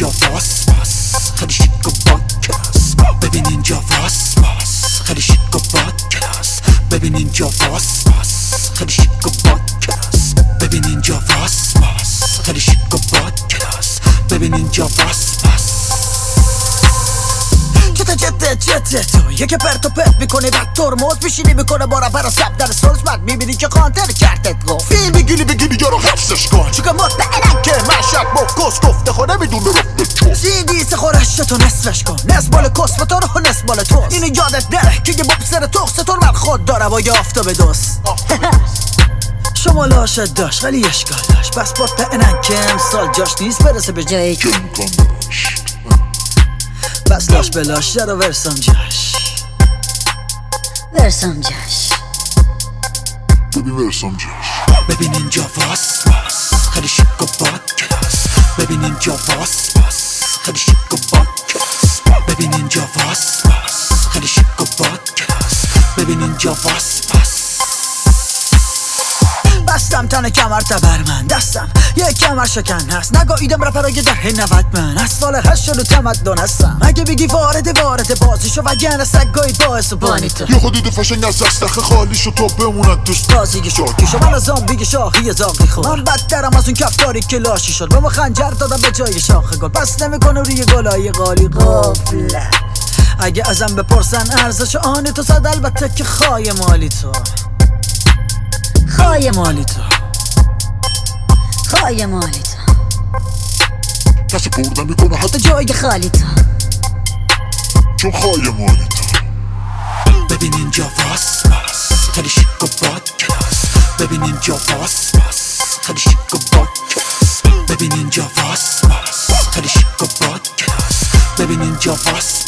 اینجا واس واس خیلی شیک و با کلاس. ببین اینجا واس واس خیلی شیک و با کلاس. ببین اینجا واس واس خیلی شیک و با کلاس. ببین اینجا واس واس خیلی شیک و با کلاس. ببین اینجا واس واس جته تو یکی پرت و پرت میکنی بعد ترمز میشینی میکنه با ربر و سب در سلز. بعد میبینی که قانتر کردت گفت فیلم بگیری یارو حفظش کن چون که مطمئنم که مشک مفکوس گفته خود نمیدونه رفت چون CD خورش تو نصفش کن. نصف مال کسمتون و نصف مال توست. اینو یادت نره که یه بابسر تخستون من خود داره و یه آفتاب دوست. شما لاشت داشت خیلی اشکال داشت بس مطمئنم که امسال جاش نیست برسه به جایی که امکان داشت. بس لاش بلاش جرا ورسم جاش ببین ورسم جاش. ببین اینجا واس واس خیلی شیک و با کلاس. ببین اینجا واس واس خیلی شیک و با کلاس. ببین اینجا واس واس خیلی شیک و با کلاس. ببین اینجا واس واس بستم تن کمر تبر من دستم یه کمر شکن هست. نگاه ایدم رپرای دهه 90 من از سال 80 تمدن هستم. اگه بگی وارد بازیشو و گن سگای باعث و بانی تو یه خودی دفشنگ از دستخ خالیشو تا بمونن توست. بازیگی شاکیشو من از زامبیگی شاخی زاقی خور. من بدترم از اون کفتاری که لاشی شد به ما خنجر دادم به جای شاخ گل. بس نمیکنه روی گلای قالی قافله. اگه ازم بپرسن ارزش آن تو صد البته که خای مالی تو خای مالی تو کسی پر نمیکنه حتی جای خالی تو چون خای مالی تو. ببین اینجا واس واس خیلی شیک و با کلاس. ببین اینجا واس واس خیلی شیک و با کلاس. ببین اینجا واس واس خیلی شیک و با کلاس. ببین اینجا واس